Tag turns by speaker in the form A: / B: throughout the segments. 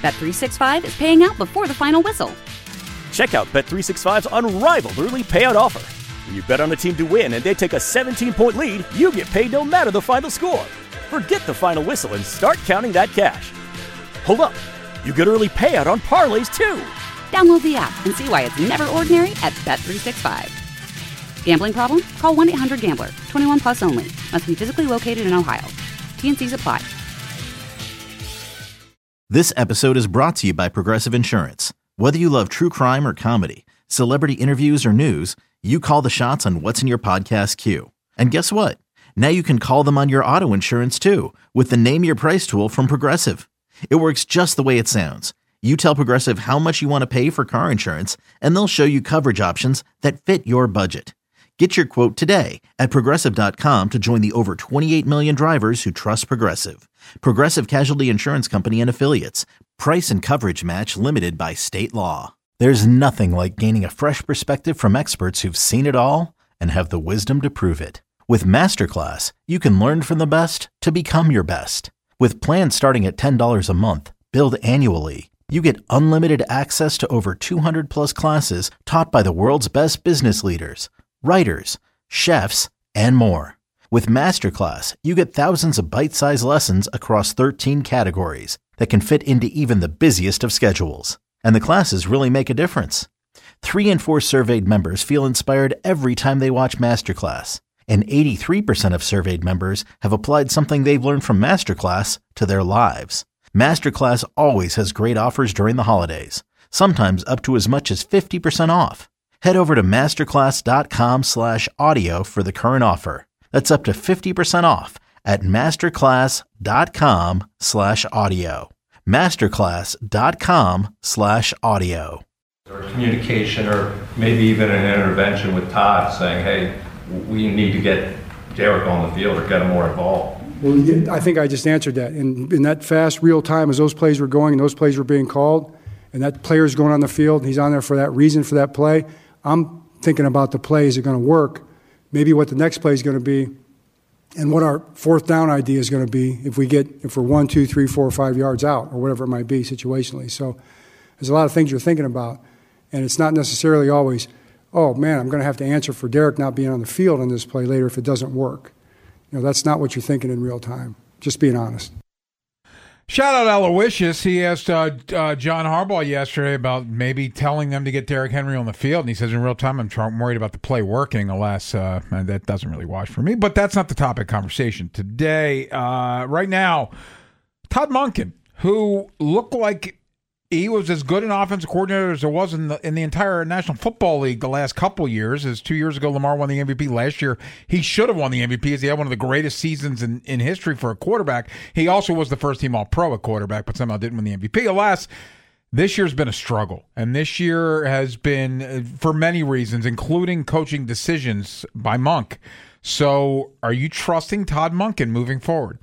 A: Bet365 is paying out before the final whistle.
B: Check out Bet365's unrivaled early payout offer. When you bet on a team to win and they take a 17-point lead, you get paid no matter the final score. Forget the final whistle and start counting that cash. Hold up. You get early payout on parlays, too.
A: Download the app and see why it's never ordinary at Bet365. Gambling problem? Call 1-800-GAMBLER. 21 plus only. Must be physically located in Ohio. T&Cs apply.
C: This episode is brought to you by Progressive Insurance. Whether you love true crime or comedy, celebrity interviews or news, you call the shots on what's in your podcast queue. And guess what? Now you can call them on your auto insurance too with the Name Your Price tool from Progressive. It works just the way it sounds. You tell Progressive how much you want to pay for car insurance, and they'll show you coverage options that fit your budget. Get your quote today at Progressive.com to join the over 28 million drivers who trust Progressive. Progressive Casualty Insurance Company and Affiliates. Price and coverage match limited by state law. There's nothing like gaining a fresh perspective from experts who've seen it all and have the wisdom to prove it. With Masterclass, you can learn from the best to become your best. With plans starting at $10 a month, billed annually, you get unlimited access to over 200 plus classes taught by the world's best business leaders, writers, chefs, and more. With Masterclass, you get thousands of bite-sized lessons across 13 categories that can fit into even the busiest of schedules. And the classes really make a difference. 3 in 4 surveyed members feel inspired every time they watch Masterclass. And 83% of surveyed members have applied something they've learned from Masterclass to their lives. Masterclass always has great offers during the holidays, sometimes up to as much as 50% off. Head over to masterclass.com/audio for the current offer. That's up to 50% off at masterclass.com/audio. masterclass.com/audio.
D: Or communication, or maybe even an intervention with Todd saying, hey, we need to get Derek on the field or get him more involved.
E: Well, I think I just answered that. In that fast, real time, as those plays were going and those plays were being called, and that player's going on the field, and he's on there for that reason, for that play, I'm thinking about the play. Is it going to work? Maybe what the next play is going to be, and what our fourth down idea is going to be if we're 1, 2, 3, 4, or 5 yards out, or whatever it might be situationally. So there's a lot of things you're thinking about, and it's not necessarily always, oh, man, I'm going to have to answer for Derek not being on the field on this play later if it doesn't work. That's not what you're thinking in real time. Just being honest.
F: Shout out Aloysius. He asked John Harbaugh yesterday about maybe telling them to get Derrick Henry on the field, and he says in real time, I'm worried about the play working. Alas, and that doesn't really wash for me, but that's not the topic of conversation today. Right now, Todd Monken, who looked like he was as good an offensive coordinator as there was in the entire National Football League the last couple of years. As 2 years ago, Lamar won the MVP. Last year, he should have won the MVP as he had one of the greatest seasons in history for a quarterback. He also was the first-team All-Pro at quarterback, but somehow didn't win the MVP. Alas, this year's been a struggle, and this year has been, for many reasons, including coaching decisions by Monk. So are you trusting Todd Monken moving forward?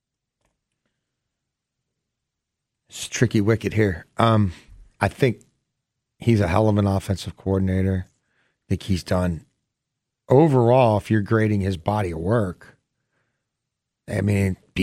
G: It's a tricky wicket here. I think he's a hell of an offensive coordinator. I think he's done overall, if you're grading his body of work, I mean, B+.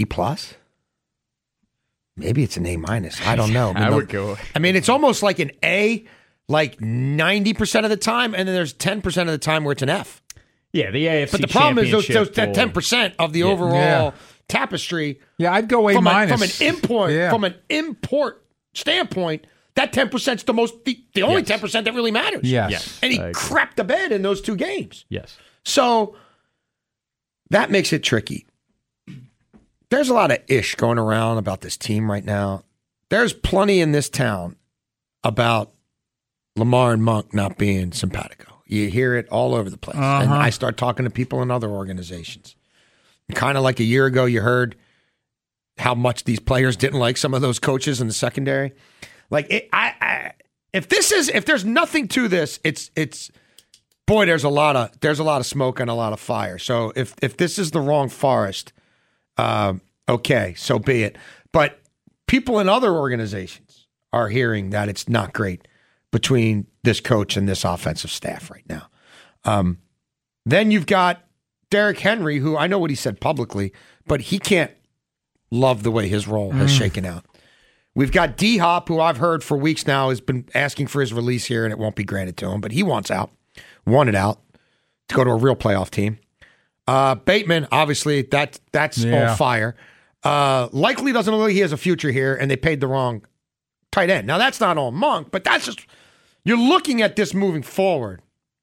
G: Maybe it's an A-. I don't know.
H: I would go.
G: I mean, it's almost like an A, like 90% of the time, and then there's 10% of the time where it's an F.
H: Yeah, the AFC.
G: But the problem is that 10% of the overall tapestry.
F: Yeah, I'd go A-.
G: From an import standpoint, that 10% is the only 10% that really matters.
F: Yes.
G: And he crapped the bed in those 2 games.
H: Yes.
G: So that makes it tricky. There's a lot of ish going around about this team right now. There's plenty in this town about Lamar and Monk not being simpatico. You hear it all over the place. And I start talking to people in other organizations. Kind of like a year ago, you heard how much these players didn't like some of those coaches in the secondary. Like, if there's nothing to this, it's boy, there's a lot of smoke and a lot of fire. So if this is the wrong forest, okay, so be it. But people in other organizations are hearing that it's not great between this coach and this offensive staff right now. Then you've got Derrick Henry, who I know what he said publicly, but he can't love the way his role has shaken out. We've got D-Hop, who I've heard for weeks now has been asking for his release here, and it won't be granted to him, but he wanted out to go to a real playoff team. Bateman, obviously, that's on fire. Likely doesn't look like he has a future here, and they paid the wrong tight end. Now, that's not on Monk, but that's just, you're looking at this moving forward.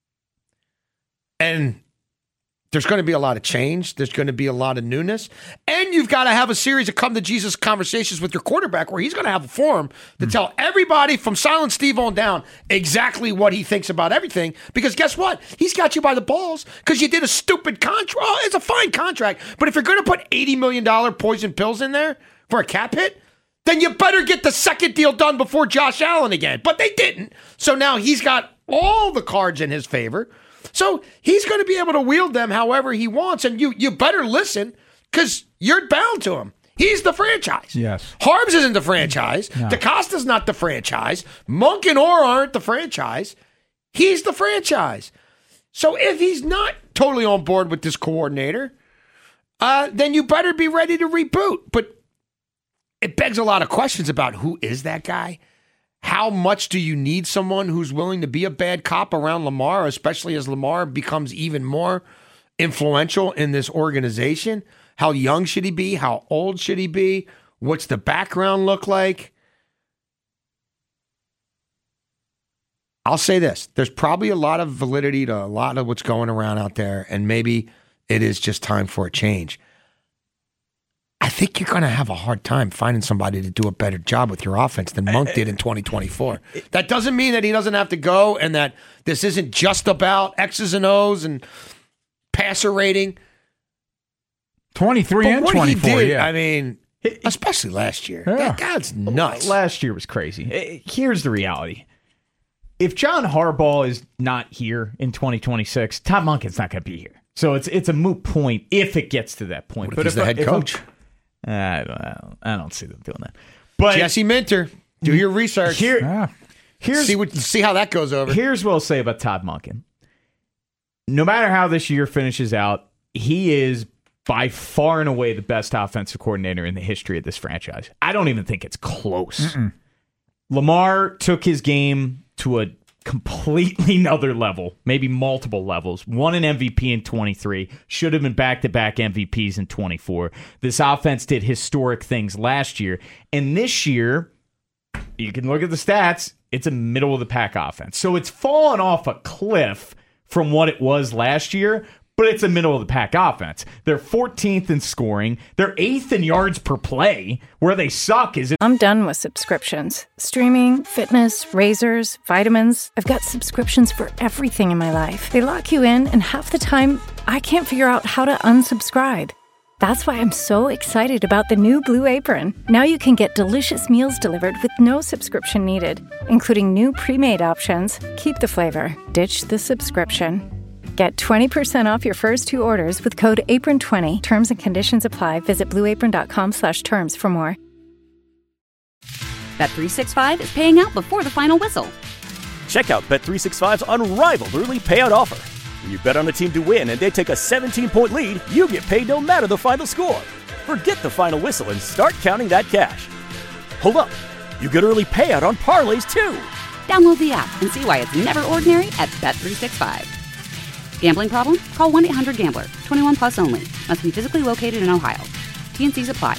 G: And there's going to be a lot of change. There's going to be a lot of newness. And you've got to have a series of come-to-Jesus conversations with your quarterback where he's going to have a forum to tell everybody from Silent Steve on down exactly what he thinks about everything. Because guess what? He's got you by the balls because you did a stupid contract. Oh, it's a fine contract. But if you're going to put $80 million poison pills in there for a cap hit, then you better get the second deal done before Josh Allen again. But they didn't. So now he's got all the cards in his favor. So he's going to be able to wield them however he wants, and you better listen because you're bound to him. He's the franchise.
F: Yes.
G: Harbs isn't the franchise. No. DeCosta's not the franchise. Monk and Orr aren't the franchise. He's the franchise. So if he's not totally on board with this coordinator, then you better be ready to reboot. But it begs a lot of questions about who is that guy? How much do you need someone who's willing to be a bad cop around Lamar, especially as Lamar becomes even more influential in this organization? How young should he be? How old should he be? What's the background look like? I'll say this. There's probably a lot of validity to a lot of what's going around out there, and maybe it is just time for a change. I think you're going to have a hard time finding somebody to do a better job with your offense than Monk did in 2024. That doesn't mean that he doesn't have to go and that this isn't just about X's and O's and passer rating.
F: 23 and 24,
G: I mean, especially last year. That's nuts.
H: Last year was crazy. Here's the reality. If John Harbaugh is not here in 2026, Todd Monken's not going to be here. So it's a moot point if it gets to that point.
G: What if he's the head coach?
H: I don't see them doing that. But
G: Jesse Minter, do your research. See how that goes over.
H: Here's what I'll say about Todd Monken. No matter how this year finishes out, he is by far and away the best offensive coordinator in the history of this franchise. I don't even think it's close. Lamar took his game to a completely another level, maybe multiple levels. Won an MVP in 23, should have been back-to-back MVPs in 24. This offense did historic things last year, and this year, you can look at the stats, it's a middle-of-the-pack offense. So it's fallen off a cliff from what it was last year, but it's a middle-of-the-pack offense. They're 14th in scoring. They're 8th in yards per play. Where they suck is...
I: I'm done with subscriptions. Streaming, fitness, razors, vitamins. I've got subscriptions for everything in my life. They lock you in, and half the time, I can't figure out how to unsubscribe. That's why I'm so excited about the new Blue Apron. Now you can get delicious meals delivered with no subscription needed, including new pre-made options. Keep the flavor. Ditch the subscription. Get 20% off your first 2 orders with code APRON20. Terms and conditions apply. Visit blueapron.com/terms for more.
A: Bet365 is paying out before the final whistle.
B: Check out Bet365's unrivaled early payout offer. When you bet on a team to win and they take a 17-point lead, you get paid no matter the final score. Forget the final whistle and start counting that cash. Hold up. You get early payout on parlays too.
A: Download the app and see why it's never ordinary at Bet365. Gambling problem? Call 1-800-GAMBLER. 21 plus only. Must be physically located in Ohio. T&Cs apply.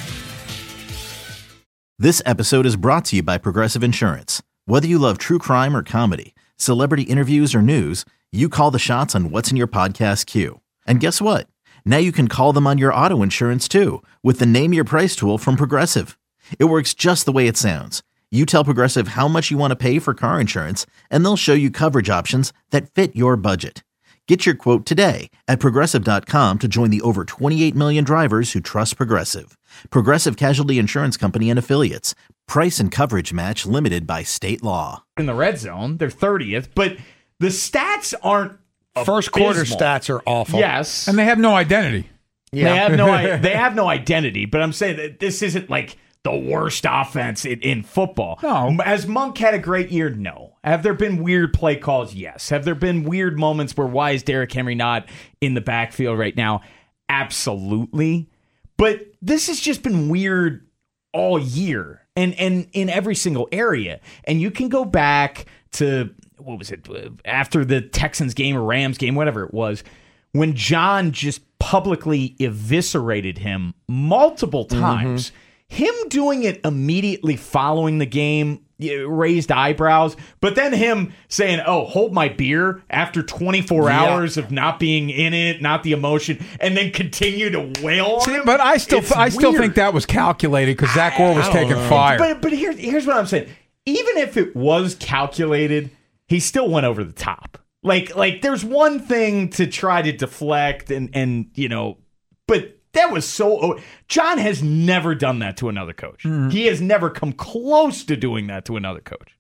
C: This episode is brought to you by Progressive Insurance. Whether you love true crime or comedy, celebrity interviews or news, you call the shots on what's in your podcast queue. And guess what? Now you can call them on your auto insurance too with the Name Your Price tool from Progressive. It works just the way it sounds. You tell Progressive how much you want to pay for car insurance, and they'll show you coverage options that fit your budget. Get your quote today at Progressive.com to join the over 28 million drivers who trust Progressive. Progressive Casualty Insurance Company and Affiliates. Price and coverage match limited by state law.
H: In the red zone, they're 30th, but the stats aren't
G: First quarter stats are awful.
H: Yes.
F: And they have no identity.
H: Yeah. They have no identity, but I'm saying that this isn't like the worst offense in football.
F: No.
H: Has Monk had a great year? No. Have there been weird play calls? Yes. Have there been weird moments where why is Derrick Henry not in the backfield right now? Absolutely. But this has just been weird all year. and in every single area. And you can go back to, what was it, after the Texans game or Rams game, whatever it was, when John just publicly eviscerated him multiple times. Him doing it immediately following the game raised eyebrows, but then him saying, "Oh, hold my beer," after 24 hours of not being in it, not the emotion, and then continue to wail on him.
F: But I still think that was calculated because Zach Orr was taking fire.
H: But here's what I'm saying. Even if it was calculated, he still went over the top. Like there's one thing to try to deflect and but that was so. John has never done that to another coach. He has never come close to doing that to another coach.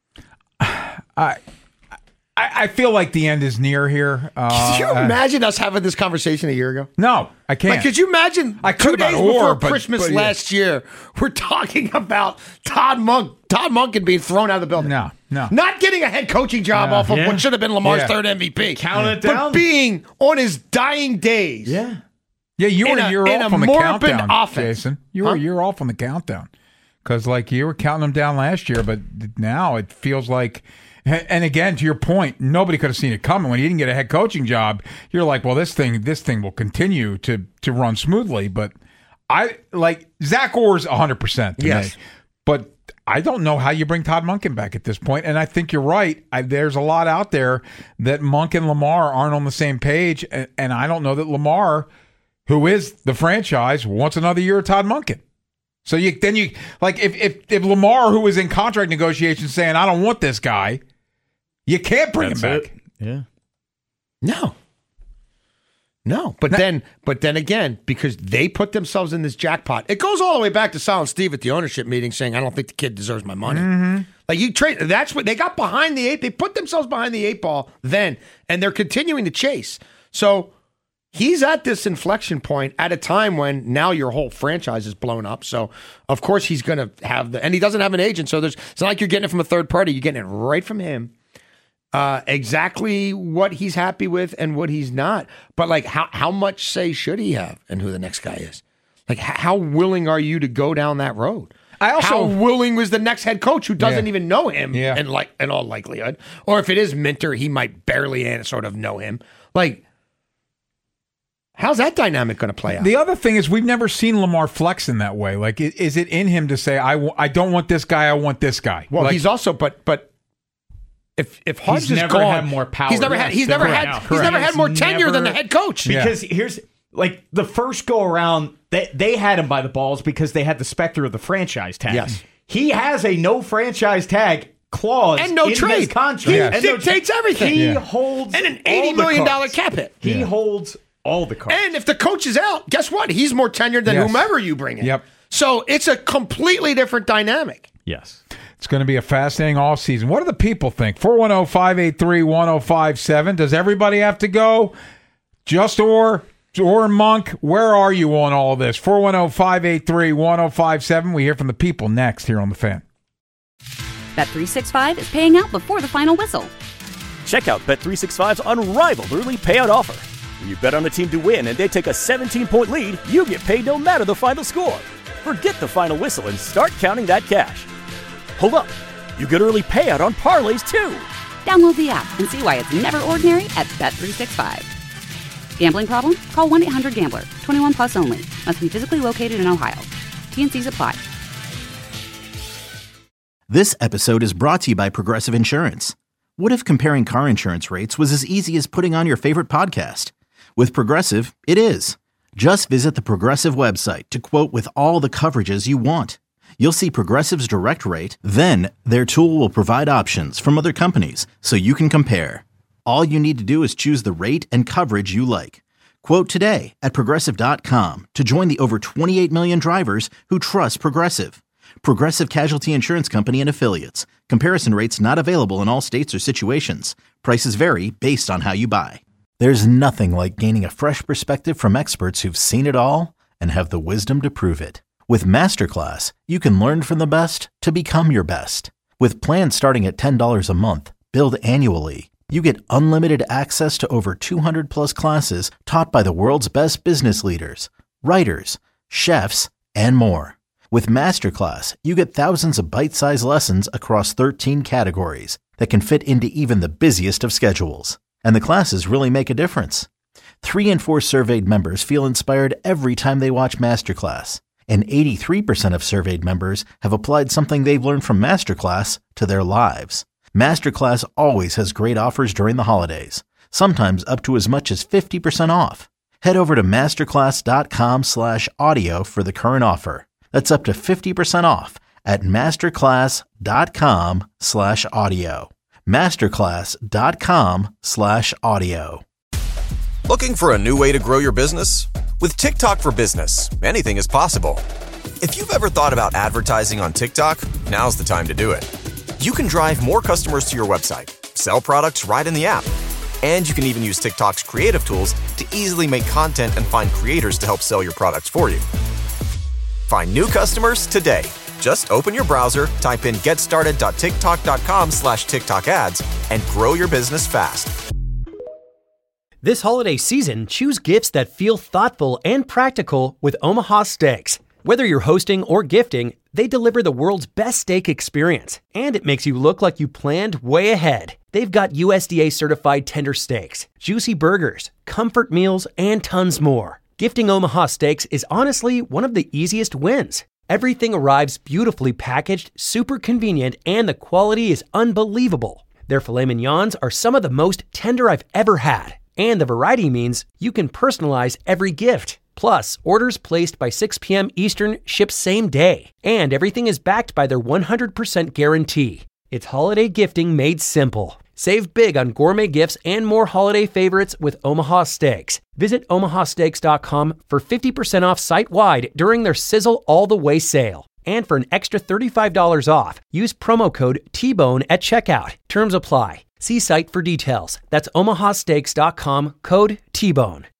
F: I feel like the end is near here.
G: Could you imagine us having this conversation a year ago?
F: No, I can't.
G: Like, could you imagine 2 days before Christmas last year, we're talking about Todd Monken being thrown out of the building?
F: No.
G: Not getting a head coaching job off of what should have been Lamar's third MVP.
H: Count it down.
G: But being on his dying days.
F: Yeah, you were a year off on the countdown, Jason. You were a year off on the countdown because, you were counting them down last year, but now it feels like. And again, to your point, nobody could have seen it coming. When he didn't get a head coaching job, you're like, well, this thing will continue to run smoothly. But Zach Orr's 100% to me. But I don't know how you bring Todd Monken back at this point. And I think you're right. There's a lot out there that Monken and Lamar aren't on the same page. And I don't know that Lamar, who is the franchise, wants another year of Todd Monken. So if Lamar, who is in contract negotiations, saying, I don't want this guy, you can't bring him back.
H: Yeah.
G: No. But then again, because they put themselves in this jackpot, it goes all the way back to Silent Steve at the ownership meeting saying, I don't think the kid deserves my money. Like, you trade, that's what they got behind the eight. They put themselves behind the 8 ball then, and they're continuing to chase. So he's at this inflection point at a time when now your whole franchise is blown up. So, of course, he's going to have and he doesn't have an agent. So it's not like you're getting it from a third party. You're getting it right from him. Exactly what he's happy with and what he's not. But how much say should he have in who the next guy is? Like, how willing are you to go down that road? How willing was the next head coach who doesn't even know him in all likelihood? Or if it is Minter, he might barely sort of know him. How's that dynamic going to play out?
F: The other thing is we've never seen Lamar flex in that way. Is it in him to say, I don't want this guy, I want this guy?
G: Well, he's also, but if Hodge is
H: never
G: gone,
H: had more power.
G: He's never had more tenure than the head coach.
H: Because here's the first go around, they had him by the balls because they had the specter of the franchise tag.
G: Yes.
H: He has a no franchise tag clause
G: and no
H: in
G: trade
H: his contract.
G: He dictates everything.
H: He holds
G: and an $80 million cap hit.
H: He holds all the cards.
G: And if the coach is out, guess what? He's more tenured than whomever you bring in.
F: Yep.
G: So it's a completely different dynamic.
H: Yes.
F: It's going to be a fascinating offseason. What do the people think? 410-583-1057. Does everybody have to go? Just or Monk? Where are you on all this? 410-583-1057. We hear from the people next here on The Fan.
A: Bet365 is paying out before the final whistle.
B: Check out Bet365's unrivaled early payout offer. When you bet on a team to win and they take a 17-point lead, you get paid no matter the final score. Forget the final whistle and start counting that cash. Hold up. You get early payout on parlays, too.
A: Download the app and see why it's never ordinary at Bet365. Gambling problem? Call 1-800-GAMBLER. 21 plus only. Must be physically located in Ohio. T&Cs apply.
C: This episode is brought to you by Progressive Insurance. What if comparing car insurance rates was as easy as putting on your favorite podcast? With Progressive, it is. Just visit the Progressive website to quote with all the coverages you want. You'll see Progressive's direct rate, then their tool will provide options from other companies so you can compare. All you need to do is choose the rate and coverage you like. Quote today at Progressive.com to join the over 28 million drivers who trust Progressive. Progressive Casualty Insurance Company and Affiliates. Comparison rates not available in all states or situations. Prices vary based on how you buy. There's nothing like gaining a fresh perspective from experts who've seen it all and have the wisdom to prove it. With Masterclass, you can learn from the best to become your best. With plans starting at $10 a month, billed annually, you get unlimited access to over 200 plus classes taught by the world's best business leaders, writers, chefs, and more. With Masterclass, you get thousands of bite-sized lessons across 13 categories that can fit into even the busiest of schedules. And the classes really make a difference. 3 in 4 surveyed members feel inspired every time they watch Masterclass. And 83% of surveyed members have applied something they've learned from Masterclass to their lives. Masterclass always has great offers during the holidays, sometimes up to as much as 50% off. Head over to masterclass.com/audio for the current offer. That's up to 50% off at masterclass.com/audio. masterclass.com/audio.
J: Looking for a new way to grow your business? With TikTok for Business, anything is possible. If you've ever thought about advertising on TikTok, now's the time to do it. You can drive more customers to your website, sell products right in the app, and you can even use TikTok's creative tools to easily make content and find creators to help sell your products for you. Find new customers today. Just open your browser, type in getstarted.tiktok.com/TikTok ads, and grow your business fast.
K: This holiday season, choose gifts that feel thoughtful and practical with Omaha Steaks. Whether you're hosting or gifting, they deliver the world's best steak experience, and it makes you look like you planned way ahead. They've got USDA certified tender steaks, juicy burgers, comfort meals, and tons more. Gifting Omaha Steaks is honestly one of the easiest wins. Everything arrives beautifully packaged, super convenient, and the quality is unbelievable. Their filet mignons are some of the most tender I've ever had, and the variety means you can personalize every gift. Plus, orders placed by 6 p.m. Eastern ship same day, and everything is backed by their 100% guarantee. It's holiday gifting made simple. Save big on gourmet gifts and more holiday favorites with Omaha Steaks. Visit omahasteaks.com for 50% off site-wide during their Sizzle All the Way sale. And for an extra $35 off, use promo code TBONE at checkout. Terms apply. See site for details. That's omahasteaks.com, code TBONE.